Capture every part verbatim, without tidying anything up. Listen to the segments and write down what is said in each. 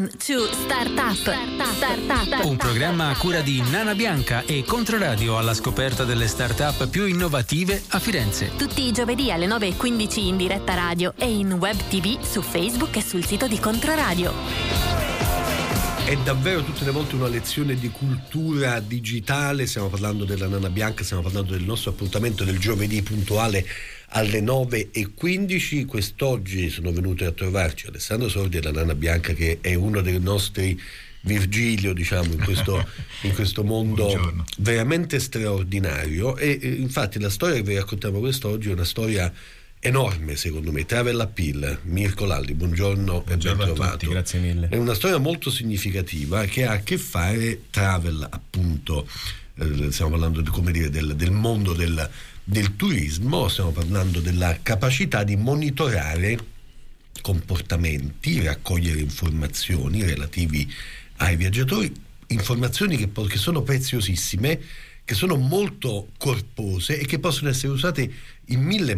Welcome to Startup. Startup. Un programma a cura di Nana Bianca e Controradio alla scoperta delle start-up più innovative a Firenze. Tutti i giovedì alle nove e quindici in diretta radio e in web tv su Facebook e sul sito di Controradio. È davvero tutte le volte una lezione di cultura digitale. Stiamo parlando della Nana Bianca, stiamo parlando del nostro appuntamento del giovedì puntuale alle nove e quindici. Quest'oggi sono venuti a trovarci Alessandro Sordi e la Nana Bianca, che è uno dei nostri Virgilio, diciamo, in questo, in questo mondo Buongiorno. veramente straordinario. E, e infatti la storia che vi raccontiamo quest'oggi è una storia enorme, secondo me. Travel Appeal, Mirko Lalli, buongiorno, buongiorno e ben trovato. A tutti, grazie mille. È una storia molto significativa che ha a che fare, travel appunto, eh, stiamo parlando di, come dire, del, del mondo del, del turismo, stiamo parlando della capacità di monitorare comportamenti, raccogliere informazioni relativi ai viaggiatori, informazioni che, che sono preziosissime, che sono molto corpose e che possono essere usate in mille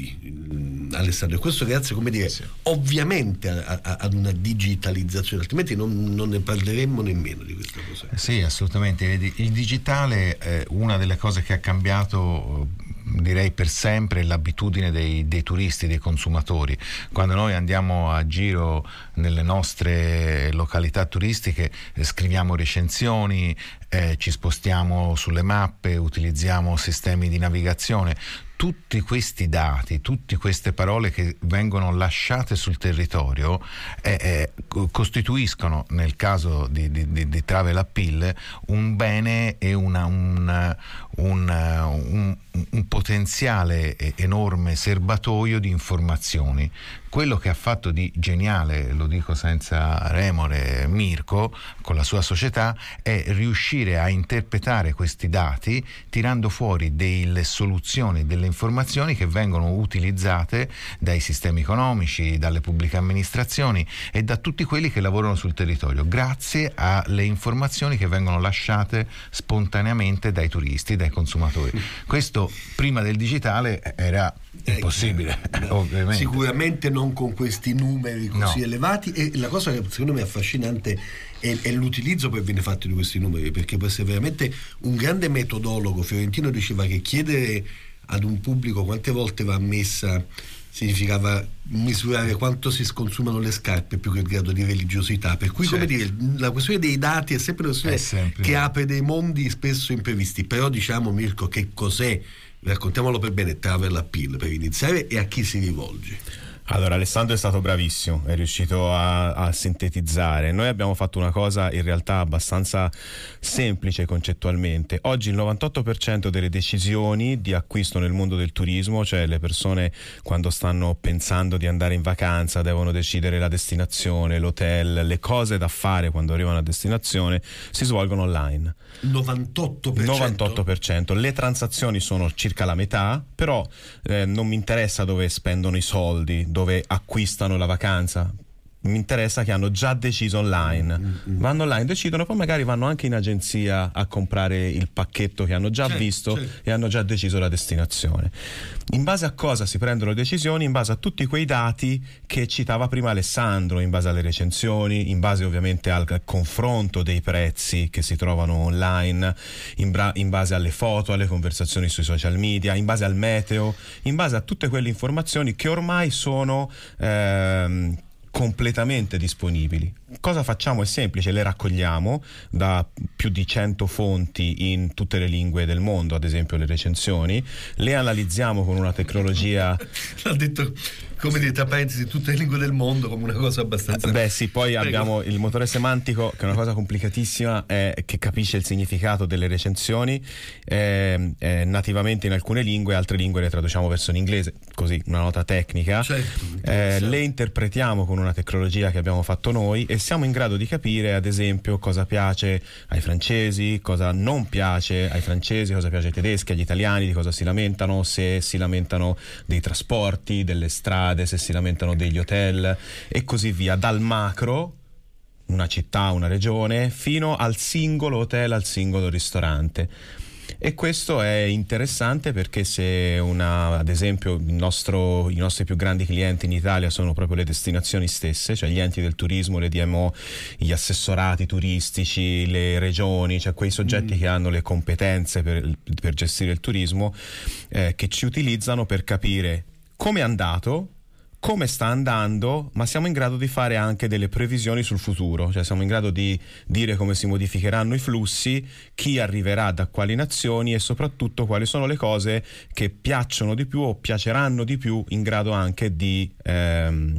modi, Alessandro. E questo grazie, come dire, sì. ovviamente a, a, ad una digitalizzazione, altrimenti non, non ne parleremmo nemmeno di questa cosa. Sì, assolutamente. Il digitale è una delle cose che ha cambiato, direi per sempre, l'abitudine dei, dei turisti, dei consumatori. Quando noi andiamo a giro nelle nostre località turistiche, eh, scriviamo recensioni, eh, ci spostiamo sulle mappe, utilizziamo sistemi di navigazione. Tutti questi dati, tutte queste parole che vengono lasciate sul territorio eh, eh, costituiscono, nel caso di, di, di Travel Appeal, un bene e una, un, un, un, un potenziale enorme serbatoio di informazioni. Quello che ha fatto di geniale, lo dico senza remore, Mirko con la sua società, è riuscire a interpretare questi dati tirando fuori delle soluzioni, delle informazioni che vengono utilizzate dai sistemi economici, dalle pubbliche amministrazioni e da tutti quelli che lavorano sul territorio, grazie alle informazioni che vengono lasciate spontaneamente dai turisti, dai consumatori. Questo prima del digitale era impossibile, eh, ovviamente. Sicuramente non con questi numeri così no. elevati, e la cosa che secondo me è affascinante è, è l'utilizzo che viene fatto di questi numeri, perché può essere veramente un grande metodologo. Fiorentino diceva che chiedere ad un pubblico quante volte va a messa significava misurare quanto si consumano le scarpe più che il grado di religiosità, per cui certo. come dire, la questione dei dati è sempre una questione sempre. che apre dei mondi spesso imprevisti. Però diciamo, Mirko, che cos'è, raccontiamolo per bene, Travel Appeal per iniziare, e a chi si rivolge? Allora, Alessandro è stato bravissimo, è riuscito a, a sintetizzare. Noi abbiamo fatto una cosa in realtà abbastanza semplice concettualmente. Oggi il novantotto per cento delle decisioni di acquisto nel mondo del turismo, cioè le persone quando stanno pensando di andare in vacanza devono decidere la destinazione, l'hotel, le cose da fare quando arrivano a destinazione, si svolgono online. novantotto per cento? novantotto per cento. Le transazioni sono circa la metà, però eh, non mi interessa dove spendono i soldi, dove acquistano la vacanza. Mi interessa che hanno già deciso online, mm-hmm. vanno online, decidono, poi magari vanno anche in agenzia a comprare il pacchetto che hanno già certo, visto certo. e hanno già deciso la destinazione. In base a cosa si prendono le decisioni? In base a tutti quei dati che citava prima Alessandro, in base alle recensioni, in base ovviamente al confronto dei prezzi che si trovano online, in, bra- in base alle foto, alle conversazioni sui social media, in base al meteo, in base a tutte quelle informazioni che ormai sono ehm, completamente disponibili. Cosa facciamo? È semplice, le raccogliamo da più di cento fonti in tutte le lingue del mondo, ad esempio le recensioni, le analizziamo con una tecnologia... Ha detto, come dire, tra parentesi, tutte le lingue del mondo, come una cosa abbastanza... Beh sì, poi Prego. abbiamo il motore semantico, che è una cosa complicatissima, è, che capisce il significato delle recensioni, è, è nativamente in alcune lingue, altre lingue le traduciamo verso l'inglese, così una nota tecnica. Certo, eh, le interpretiamo con una tecnologia che abbiamo fatto noi e siamo in grado di capire, ad esempio, cosa piace ai francesi, cosa non piace ai francesi, cosa piace ai tedeschi, agli italiani, di cosa si lamentano, se si lamentano dei trasporti, delle strade, se si lamentano degli hotel e così via, dal macro, una città, una regione, fino al singolo hotel, al singolo ristorante. E questo è interessante perché se una, ad esempio il nostro, i nostri più grandi clienti in Italia sono proprio le destinazioni stesse, cioè gli enti del turismo, le D M O, gli assessorati turistici, le regioni, cioè quei soggetti mm. che hanno le competenze per, per gestire il turismo, eh, che ci utilizzano per capire come è andato, come sta andando, ma siamo in grado di fare anche delle previsioni sul futuro, cioè siamo in grado di dire come si modificheranno i flussi, chi arriverà da quali nazioni e soprattutto quali sono le cose che piacciono di più o piaceranno di più, in grado anche di ehm,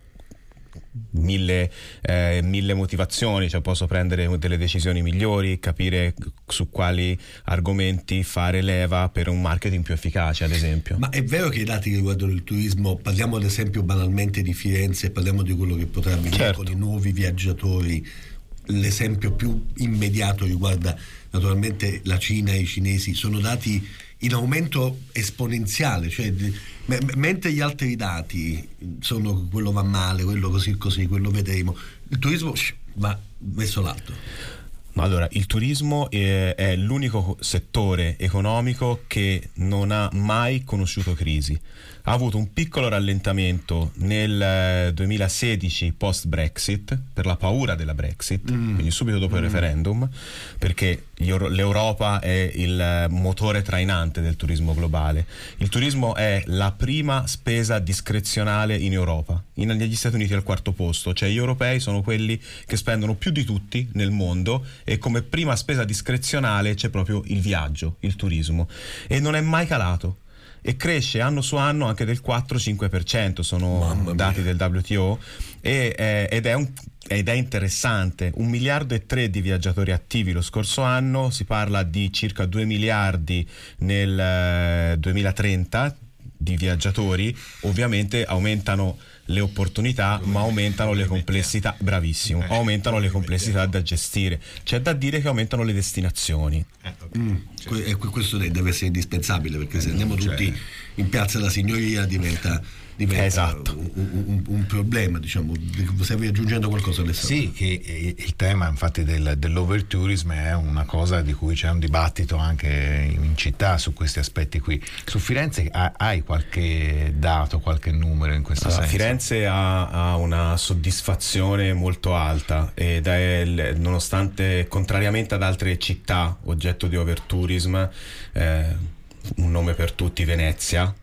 mille, eh, mille motivazioni, cioè posso prendere delle decisioni migliori, capire su quali argomenti fare leva per un marketing più efficace, ad esempio. Ma è vero che i dati che riguardano il turismo, parliamo ad esempio banalmente di Firenze, parliamo di quello che potrà avvenire certo. con i nuovi viaggiatori, l'esempio più immediato riguarda naturalmente la Cina e i cinesi, sono dati in aumento esponenziale, cioè m- mentre gli altri dati sono quello va male, quello così così, quello vedremo, il turismo shh, va verso l'alto. Allora, il turismo è, è l'unico settore economico che non ha mai conosciuto crisi. Ha avuto un piccolo rallentamento nel duemilasedici post-Brexit per la paura della Brexit, mm. quindi subito dopo mm. il referendum, perché l'Europa è il motore trainante del turismo globale. Il turismo è la prima spesa discrezionale in Europa. In, negli Stati Uniti è al quarto posto, cioè gli europei sono quelli che spendono più di tutti nel mondo e come prima spesa discrezionale c'è proprio il viaggio, il turismo, e non è mai calato. E cresce anno su anno anche del quattro cinque per cento, sono dati del W T O, e, eh, ed, è un, ed è interessante. Un miliardo e tre di viaggiatori attivi lo scorso anno, si parla di circa due miliardi nel eh, duemilatrenta di viaggiatori. Ovviamente aumentano le opportunità, ma aumentano le complessità, bravissimo, aumentano le complessità da gestire. C'è da dire che aumentano le destinazioni. Mm. E questo deve essere indispensabile, perché se andiamo tutti in Piazza della Signoria diventa diventa esatto. un, un, un problema, diciamo. Stavi aggiungendo qualcosa, Alessandro? Sì, che il tema infatti del, dell'overtourism è una cosa di cui c'è un dibattito anche in città su questi aspetti qui. Su Firenze hai qualche dato, qualche numero in questo allora, senso? Firenze ha, ha una soddisfazione molto alta ed è, nonostante, contrariamente ad altre città oggetto di overtourism, eh, un nome per tutti, Venezia,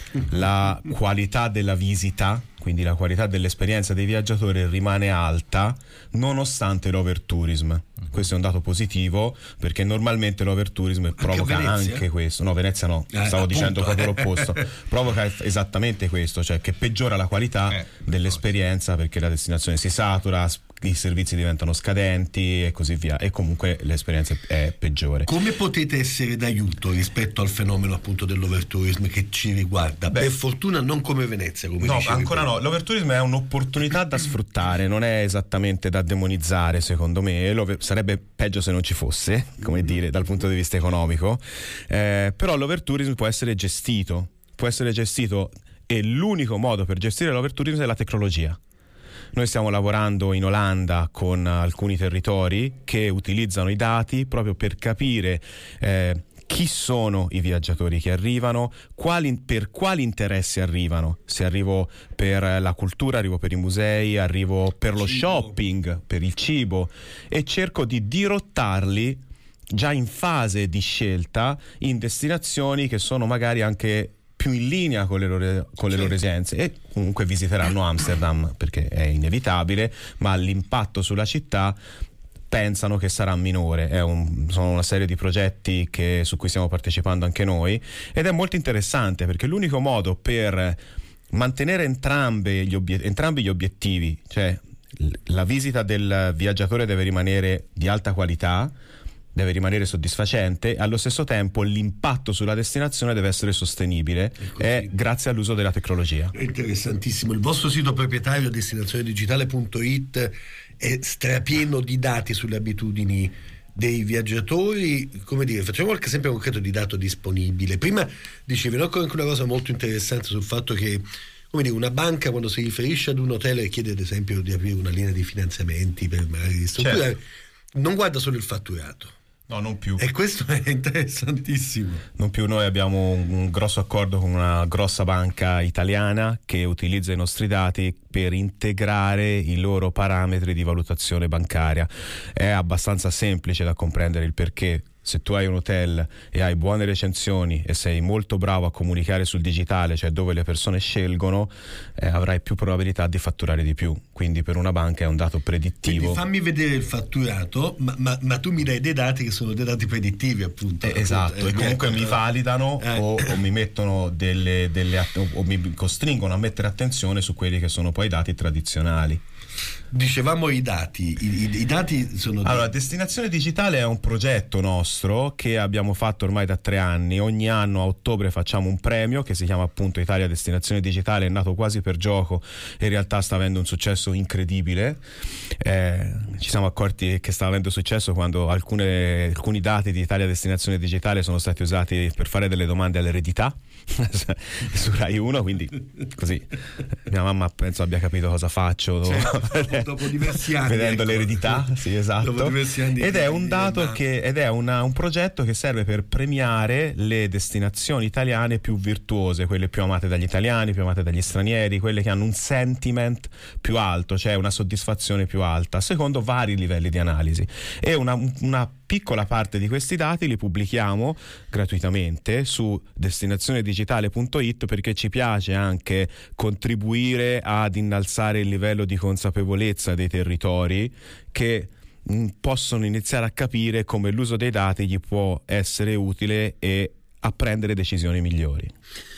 la qualità della visita, quindi la qualità dell'esperienza dei viaggiatori rimane alta nonostante l'overtourism. Questo è un dato positivo, perché normalmente l'overtourism provoca anche, anche questo. No, Venezia no, eh, stavo appunto, dicendo proprio l'opposto. Provoca esattamente questo, cioè che peggiora la qualità eh, dell'esperienza, perché la destinazione si satura, i servizi diventano scadenti e così via, e comunque l'esperienza è peggiore. Come potete essere d'aiuto rispetto al fenomeno appunto dell'overtourism che ci riguarda? Beh, per fortuna non come Venezia, come no, dicevi ancora prima. no. L'overtourism è un'opportunità da sfruttare, non è esattamente da demonizzare, secondo me. Sarebbe peggio se non ci fosse, come dire, dal punto di vista economico, eh, però l'overtourism può essere gestito può essere gestito e l'unico modo per gestire l'overtourism è la tecnologia. Noi stiamo lavorando in Olanda con alcuni territori che utilizzano i dati proprio per capire eh, chi sono i viaggiatori che arrivano, quali, per quali interessi arrivano. Se arrivo per la cultura, arrivo per i musei, arrivo per lo cibo. shopping, per il cibo, e cerco di dirottarli già in fase di scelta in destinazioni che sono magari anche più in linea con le loro, con le loro esigenze, e comunque visiteranno Amsterdam perché è inevitabile, ma l'impatto sulla città pensano che sarà minore. È un, sono una serie di progetti che, su cui stiamo partecipando anche noi, ed è molto interessante perché l'unico modo per mantenere entrambe gli obiet- entrambi gli obiettivi, cioè la visita del viaggiatore deve rimanere di alta qualità, deve rimanere soddisfacente, allo stesso tempo l'impatto sulla destinazione deve essere sostenibile, è grazie all'uso della tecnologia. È interessantissimo. Il vostro sito proprietario destinazione digitale punto it è strapieno di dati sulle abitudini dei viaggiatori. Come dire, facciamo qualche esempio concreto di dato disponibile. Prima dicevi, no, anche una cosa molto interessante sul fatto che, come dire, una banca quando si riferisce ad un hotel e chiede ad esempio di aprire una linea di finanziamenti per magari ristrutturare, certo, non guarda solo il fatturato. No, non più. E questo è interessantissimo. Non più, noi abbiamo un, un grosso accordo con una grossa banca italiana che utilizza i nostri dati per integrare i loro parametri di valutazione bancaria. È abbastanza semplice da comprendere il perché. Se tu hai un hotel e hai buone recensioni e sei molto bravo a comunicare sul digitale, cioè dove le persone scelgono, eh, avrai più probabilità di fatturare di più. Quindi per una banca è un dato predittivo. Quindi fammi vedere il fatturato, ma, ma, ma tu mi dai dei dati che sono dei dati predittivi, appunto. Eh, esatto, eh, e comunque mi validano eh. o, o mi mettono delle, delle o mi costringono a mettere attenzione su quelli che sono poi i dati tradizionali. Dicevamo i dati, i, i, i dati sono... Allora, Destinazione Digitale è un progetto nostro che abbiamo fatto ormai da tre anni. Ogni anno a ottobre facciamo un premio che si chiama appunto Italia Destinazione Digitale, è nato quasi per gioco e in realtà sta avendo un successo incredibile. Eh, ci siamo accorti che sta avendo successo quando alcune, alcuni dati di Italia Destinazione Digitale sono stati usati per fare delle domande all'eredità su Rai uno, quindi così mia mamma penso abbia capito cosa faccio cioè, dopo diversi anni vedendo ecco. l'eredità, sì, esatto. Dopo diversi anni ed è un di, dato di, che ed è una, un progetto che serve per premiare le destinazioni italiane più virtuose, quelle più amate dagli italiani, più amate dagli stranieri, quelle che hanno un sentiment più alto, cioè una soddisfazione più alta, secondo vari livelli di analisi. E una, una piccola parte di questi dati li pubblichiamo gratuitamente su destinazionedigitale punto it perché ci piace anche contribuire ad innalzare il livello di consapevolezza dei territori che mh, possono iniziare a capire come l'uso dei dati gli può essere utile e a prendere decisioni migliori.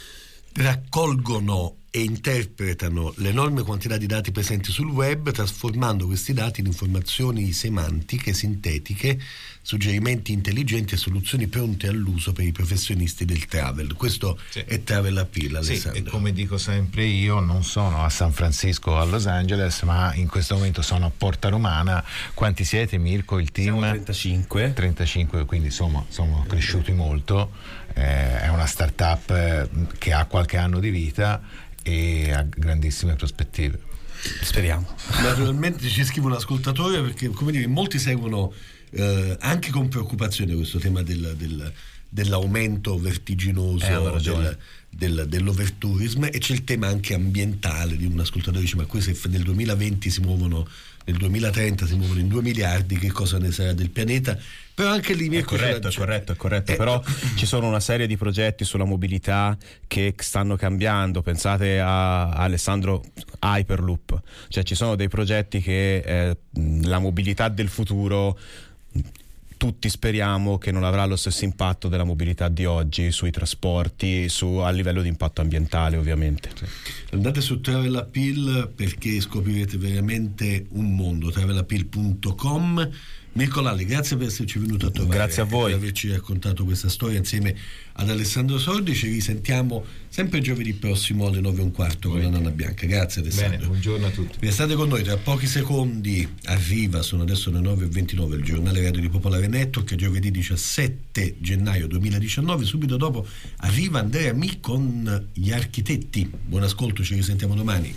Raccolgono e interpretano l'enorme quantità di dati presenti sul web, trasformando questi dati in informazioni semantiche, sintetiche, suggerimenti intelligenti e soluzioni pronte all'uso per i professionisti del travel. Questo sì. È Travel Appeal, Alessandro. Sì, e come dico sempre io, non sono a San Francisco o a Los Angeles, ma in questo momento sono a Porta Romana. Quanti siete, Mirko, il team? Siamo trentacinque. trentacinque, quindi insomma sono cresciuti molto. Eh, è una startup eh, che ha qualche anno di vita e ha grandissime prospettive. Speriamo. Naturalmente ci scrive un ascoltatore perché, come dire, molti seguono eh, anche con preoccupazione questo tema del, del, dell'aumento vertiginoso eh, del, del, dell'overtourism, e c'è il tema anche ambientale di un ascoltatore che dice: ma questi nel duemilaventi si muovono, nel duemilatrenta si muovono in due miliardi, che cosa ne sarà del pianeta? Però anche lì è corretto, è corretto, è corretto, eh, però ci sono una serie di progetti sulla mobilità che stanno cambiando. Pensate a, a Alessandro Hyperloop, cioè ci sono dei progetti che eh, la mobilità del futuro tutti speriamo che non avrà lo stesso impatto della mobilità di oggi sui trasporti, su, a livello di impatto ambientale, ovviamente. Andate su Travel Appeal perché scoprirete veramente un mondo. travel appeal punto com. Mirko Lalli, grazie per esserci venuto a trovare. Grazie a voi. Per averci raccontato questa storia insieme ad Alessandro Sordi. Ci risentiamo sempre giovedì prossimo alle nove e un quarto con la Nana Bianca. Grazie Alessandro. Bene, buongiorno a tutti. Restate con noi, tra pochi secondi arriva, sono adesso le nove e ventinove, il giornale radio di Popolare Network, giovedì diciassette gennaio duemiladiciannove. Subito dopo arriva Andrea Mi con Gli Architetti. Buon ascolto, ci risentiamo domani.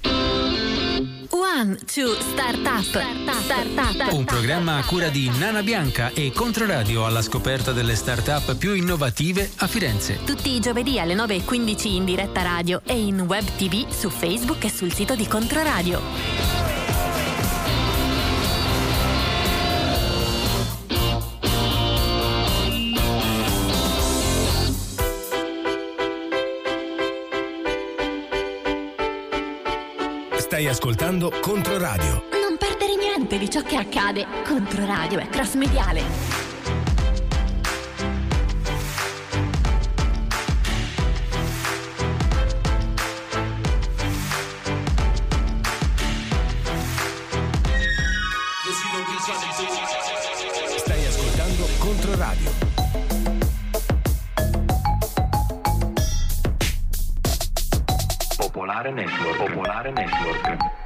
One, two, Startup. Startup. Startup. Un programma a cura di Nana Bianca e Controradio alla scoperta delle start-up più innovative a Firenze. Tutti i giovedì alle nove e quindici in diretta radio e in web tv su Facebook e sul sito di Controradio. Stai ascoltando Controradio. Non perdere niente di ciò che accade. Controradio è cross mediale. Stai ascoltando Controradio. Popolare Network. Popolare Network.